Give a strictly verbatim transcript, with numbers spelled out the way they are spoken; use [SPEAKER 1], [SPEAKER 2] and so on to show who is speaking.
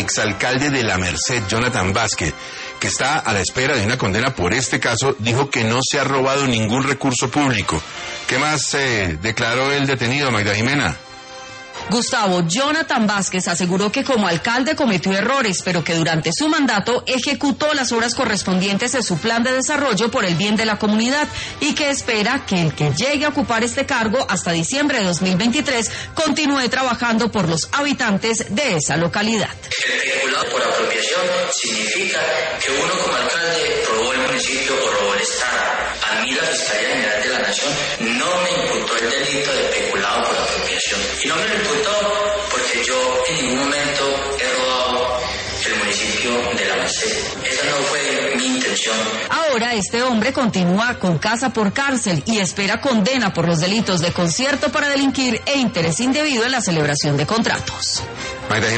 [SPEAKER 1] exalcalde de La Merced, Jonathan Vázquez, que está a la espera de una condena por este caso, dijo que no se ha robado ningún recurso público. ¿Qué más eh, declaró el detenido, Magda Jimena?
[SPEAKER 2] Gustavo, Jonathan Vázquez aseguró que como alcalde cometió errores, pero que durante su mandato ejecutó las obras correspondientes en su plan de desarrollo por el bien de la comunidad y que espera que el que llegue a ocupar este cargo hasta diciembre de dos mil veintitrés continúe trabajando por los habitantes de esa localidad.
[SPEAKER 3] El peculado por apropiación significa que uno como alcalde robó el municipio o robó el Estado. A mí la Fiscalía General de la Nación no me imputó el delito de peculado por apropiación. Y no me lo imputó porque yo en ningún momento he robado el municipio de La Merced. Esa no fue mi intención.
[SPEAKER 2] Ahora este hombre continúa con casa por cárcel y espera condena por los delitos de concierto para delinquir e interés indebido en la celebración de contratos.